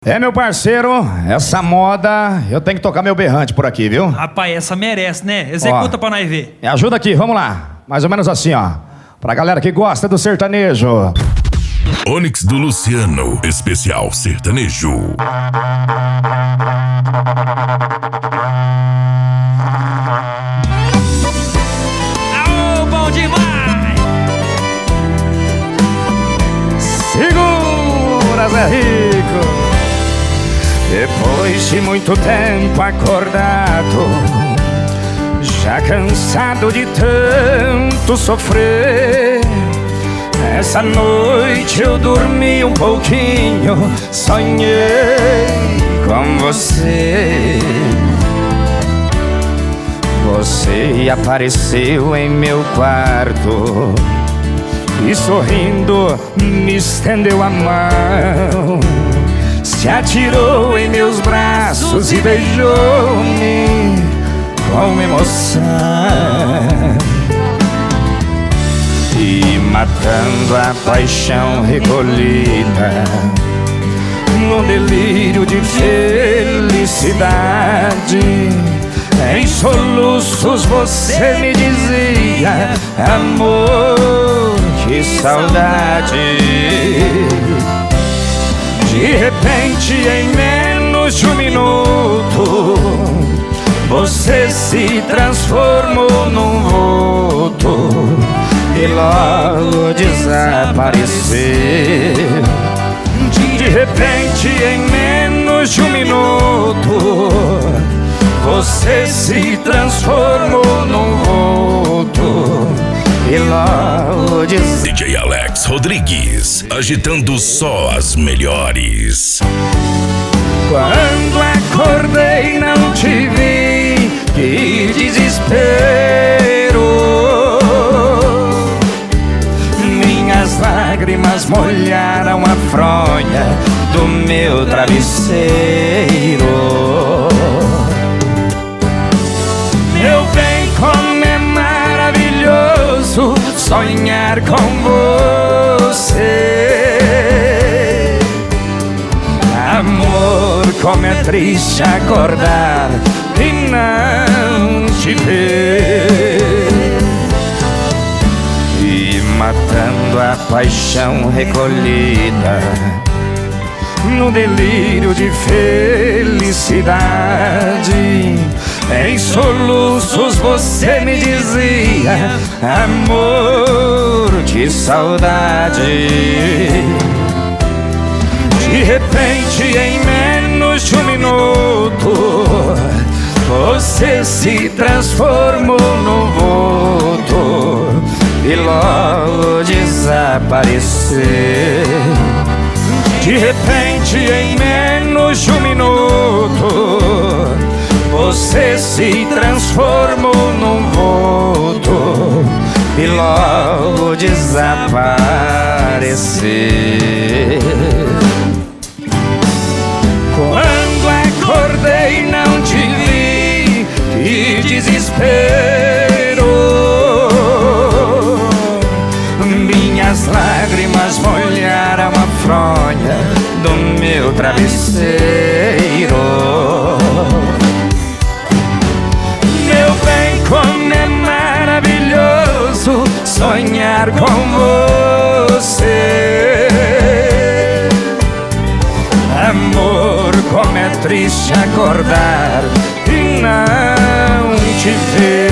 É, meu parceiro, essa moda, eu tenho que tocar meu berrante por aqui, viu? Rapaz, essa merece, né? Executa pra nós ver. Me ajuda aqui, vamos lá. Mais ou menos assim, ó. Pra galera que gosta do sertanejo. Onyx do Luciano, especial sertanejo. Aô, bom demais! Segura, Zé Rico. Depois de muito tempo acordado, já cansado de tanto sofrer, essa noite eu dormi um pouquinho, sonhei com você. Você apareceu em meu quarto e sorrindo me estendeu a mão, se atirou em meus braços e beijou-me com emoção. E matando a paixão recolhida, no delírio de felicidade, em soluços você me dizia: amor, que saudade. De repente, em menos de um minuto, você se transformou num vulto e logo desapareceu. De repente, em menos de um minuto, você se transformou num vulto e logo desapareceu. DJ Alex Rodrigues, agitando só as melhores. Quando acordei não te vi, que desespero. Minhas lágrimas molharam a fronha do meu travesseiro. Meu bem, como é maravilhoso sonhar com você. Amor, como é triste acordar e não te ver. E matando a paixão recolhida, no delírio de felicidade, em soluços você me dizia: amor, que saudade. De repente, em menos de um minuto, você se transformou num vulto e logo desapareceu. De repente, em menos de um minuto, você se transformou num vulto e logo desapareceu. Quando acordei não te vi, que desespero. Minhas lágrimas molharam a fronha do meu travesseiro. Meu bem, como é maravilhoso sonhar com você. Amor, como é triste acordar e não te ver.